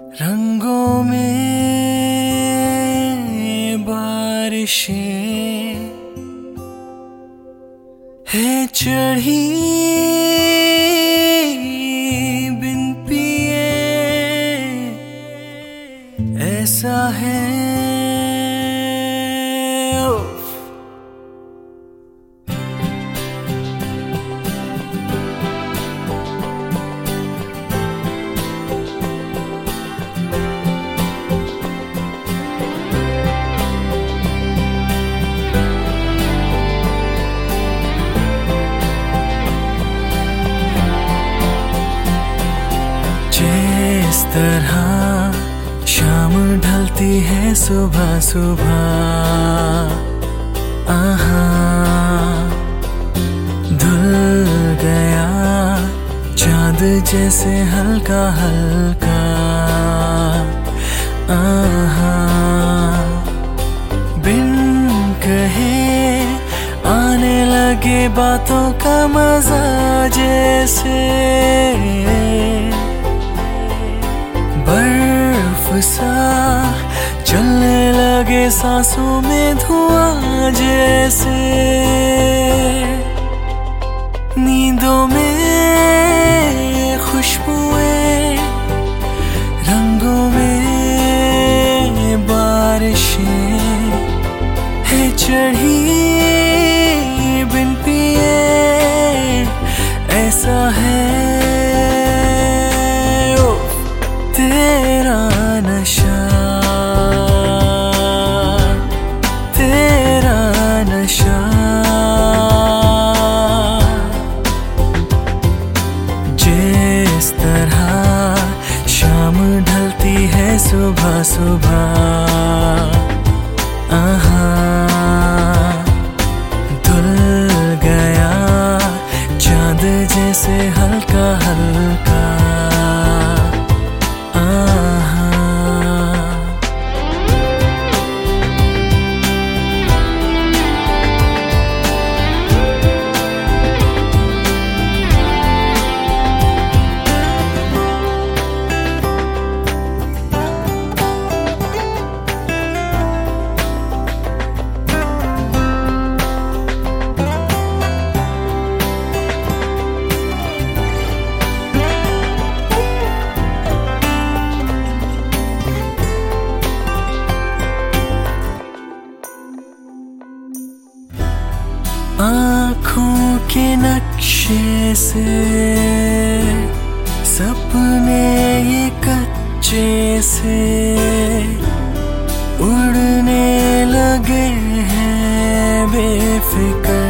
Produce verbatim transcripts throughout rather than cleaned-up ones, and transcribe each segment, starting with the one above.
रंगों में बारिशें है चढ़ी बिन पिए, ऐसा है जिस तरह शाम ढलती है सुबह सुबह, आहा धुल गया चाँद जैसे हल्का हल्का, आहा बिन कहे आने लगे बातों का मजा, जैसे बर्फ सा चलने लगे सांसों में धुआं, जैसे नींदों में खुशबुएं, रंगों में बारिशें है चढ़ी बिन पिए, ऐसा है तेरा नशा, तेरा नशा। जिस तरह शाम ढलती है सुबह सुबह, आहा धुल गया चाँद जैसे हल्का हल्का, आँखों के नक्शे से सपने ये कच्चे से उड़ने लगे हैं बेफिक्र,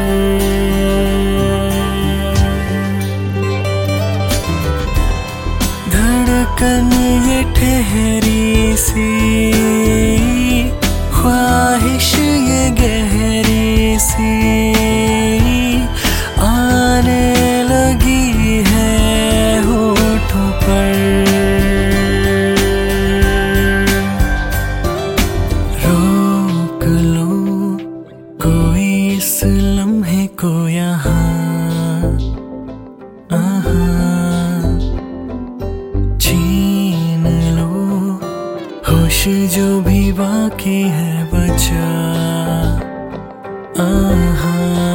धड़कन ये ठहरी सी, ख्वाहिश ये गहरी सी आने लगी है होठों पर, रोक लो कोई इस लम्हे को यहाँ, आहा छीन लो होश जो भी बाकी है बचा, आहा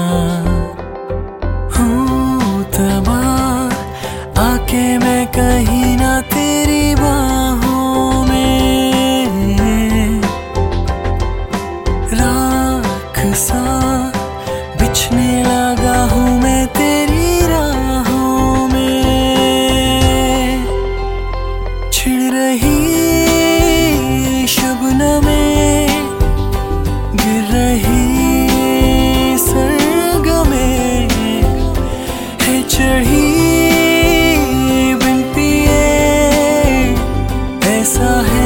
हूँ तबाह आके मैं कहीं ना तेरी बाहों में, राख सा बिछने लगा हूँ मैं तेरी राहों में, छिड़ रही शबनमें गिर रही सरगमें है चढ़ी बिन पिए, ऐसा है